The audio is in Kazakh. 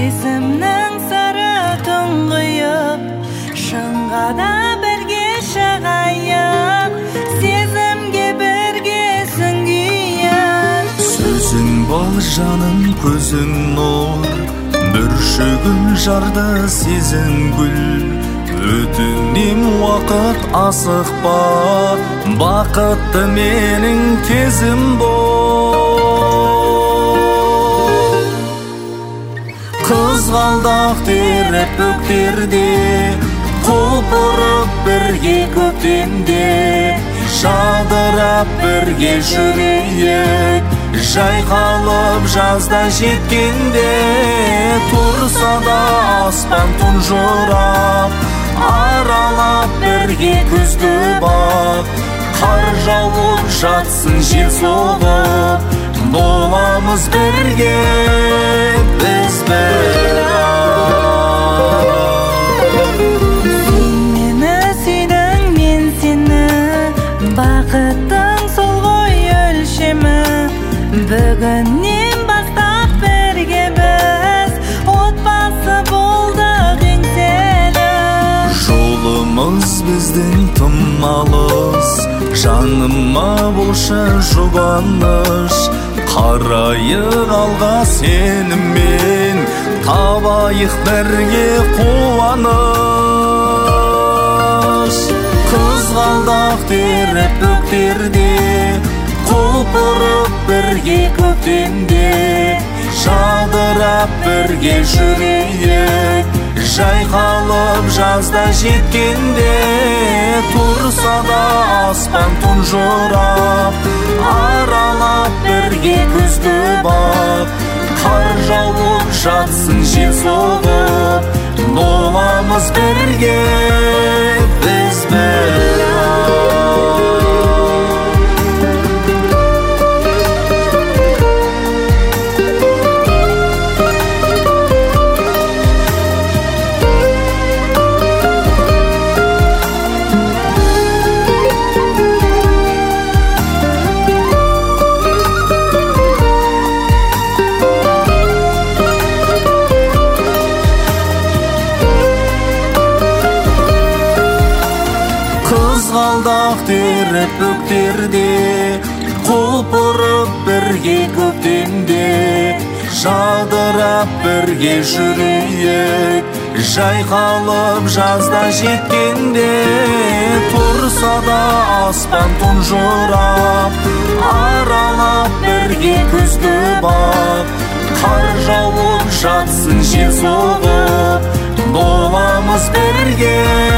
сезімнің сары тұңғиып, шыңға да бірге шығайық, сезімге бірге сүңгиік. Сөзің бол жаным, көзің нұр, бүршігін жарды сезім гүл. Өтінем уақыт асықпа, бақытты менің кезім бол. Қызғалдақ теріп бөктерде, құлпырып бірге көктемде, жадырап бірге жүрейік, жайқалып жазда жеткенде. Тұрса да аспан тұнжырап, аралап бірге күзгі бақ, қар жауып жатсын жел соғып, боламыз бірге біз Сен мені сүйдің, мен сені, бақыттың сол ғой өлшемі. Бүгіннен бастап бірге біз, отбасы болдық еңселі. Жолымыз біздің тым алыс, жаныма болшы жұбаныш. Қарайық алға сеніммен, табайық бірге қуаныш. Қызғалдақ теріп бөктерде, құлпырып бірге көктемде, жадырап бірге жүрейік, жайқалып жазда жеткенде. Тұрса да аспан тұнжырап, аралап бірге күзгі бақ, қар жауып жатсын жел соғып, боламыз бірге біз Қызғалдақ теріп бөктерде, құлпырып бірге көктемде, жадырап бірге жүрейік, жайқалып жазда жеткенде. Тұрса да аспан тұнжырап, аралап бірге күзгі бақ, қар жауып жатсын жел соғып, боламыз бірге